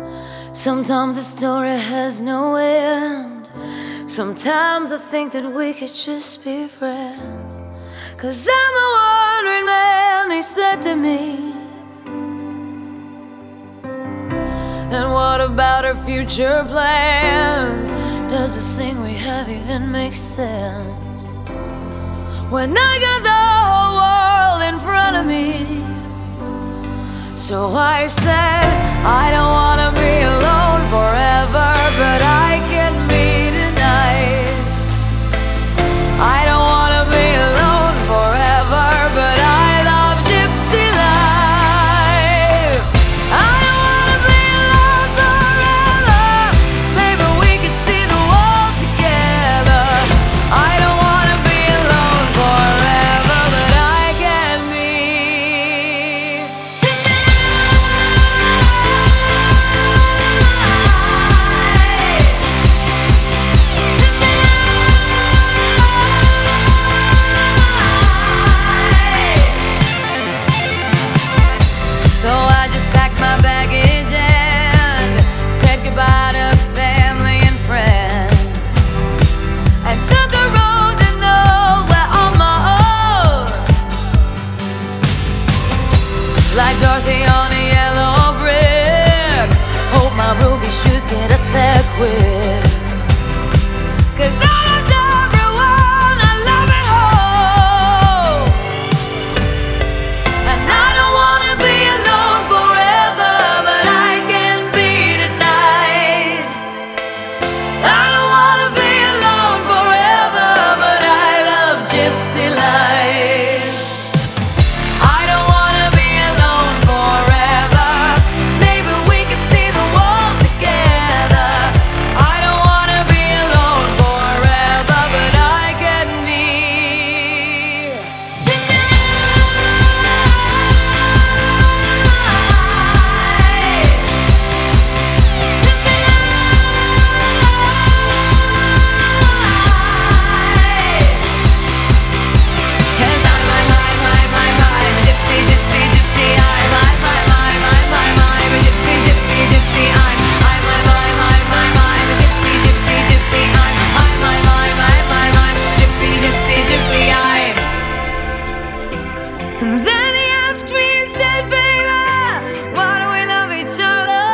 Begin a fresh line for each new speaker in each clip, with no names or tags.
Sometimes the story has no end. Sometimes I think that we could just be friends. 'Cause I'm a wandering man, he said to me. And what about our future plans? Does the thing we have even make sense? When I got the whole world in front of me. So I said, I don't wanna be alone forever, but I can be tonight. I don't wanna be alone forever, but I love gypsy life. I don't wanna be alone forever, maybe we could see the world together. I don't wanna be alone forever, but I can be So I just packed my baggage and said goodbye to family and friends, and took a road to nowhere on my own. Like Dorothy on a yellow brick, hope my ruby shoes get us there quick. 'Cause I loved everyone, I love it home. And I don't wanna be alone forever, but I can be tonight. I don't wanna be alone forever, but I love gypsy life. I don't wanna be alone forever, maybe we could see the world together. I don't wanna be alone forever, but I can be And then he asked me, he said, baby, why do we love each other?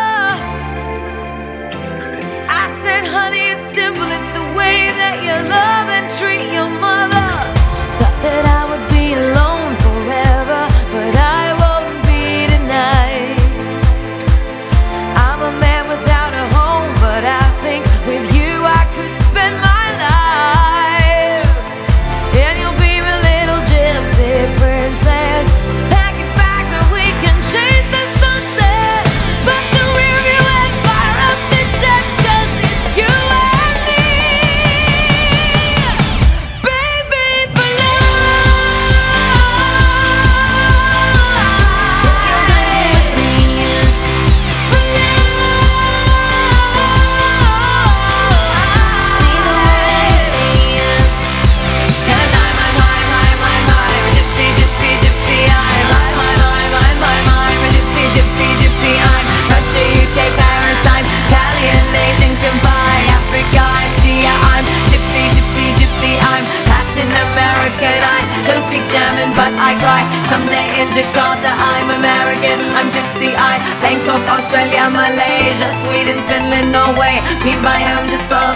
I said, honey, it's simple, it's the way that you love and treat your mother. Thought that I would be alone forever, but I won't be tonight. I'm a man without a home, but I think with you I could spend my life. And you'll be my little gypsy princess, packing bags so we can chase the sunset. But the rear view and fire up the jets, 'cause it's you and me, baby, for but I cry. Someday in Jakarta I'm American, I'm gypsy. I Bangkok, Australia, Malaysia, Sweden, Finland, Norway. Meet my home just for